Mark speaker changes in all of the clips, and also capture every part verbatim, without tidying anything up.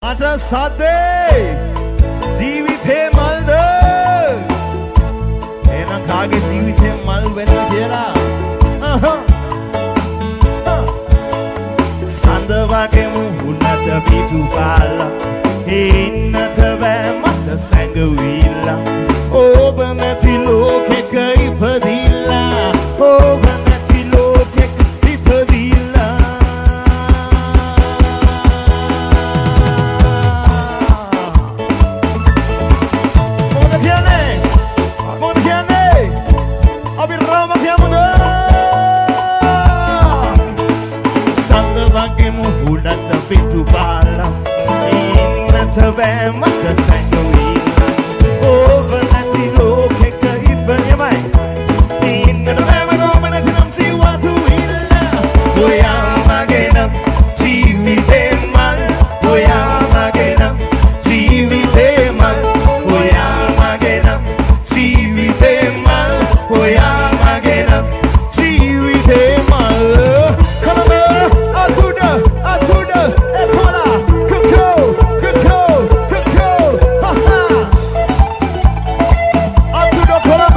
Speaker 1: මට සද්දේ ජීවිතේ මල්ද එහෙනම් කාගේ ජීවිතේ මල් වෙන්න කියලා සඳ වගේ මුහුණට පිටු පාලා ඉන්නත බෑ මට සැඟවිලා ඔබ නැති ලෝකෙක ඉපදිලා ඔබ නැති ලෝකෙක ඉපදිලා මොන කියන්නේ මොන කියන්නේ අපි රාම කියමුද සඳ වගේ මුහුණට පිටු පාලා ඉන්නත බෑ මට සැඟවිලා ඔබ නැති ලෝකෙක ඉපදිලා ඉන්නත බෑ මට ඔබ නැති නම් සිවතු ඉල්ලා ඔයා මගේ නම් ජීවිතේ මල් ඔයා මගේ නම් ජීවිතේ මල් ඔයා මගේ නම් ජීවිතේ මල් ඔයා මගේ නම් ජීවිතේ මල් කලබ අතුඩ අතුඩ එකොලා කකෝ කකෝ කකෝ හහා අතුඩ කලබ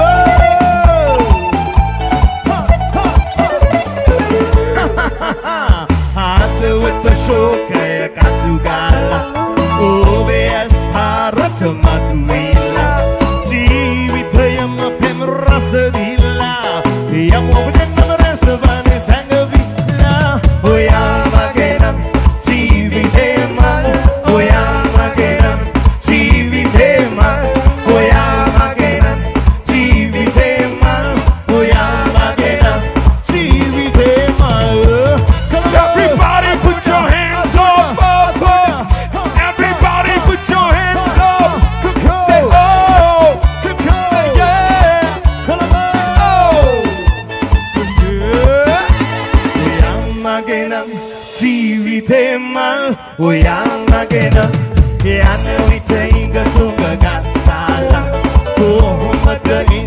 Speaker 1: හාසෙවත් ශෝකය කතු ගාලා ඔබේ අස්පාරට මතුවෙලා ජීවිතයම පෙම් රස දීලා යම් ඔබට රස වනේ සංගවිලා ඔයා මගේ නම් ජීවිතේ මල් ඔයා මගේ නම් ජීවිතේ මල් ඔයා මගේ නම් ජීවිතේ මල් ඔයා මගේ නම් ජීවිතේ මල් Everybody put your hands up, up, up. Everybody put your hands up. Say oh, yeah, come on, oh, yeah. Oya magenam, ජීවිතේ මල්, oya magenam, යන විට ඉඟ සුඟ ගස්සලා කොහොමද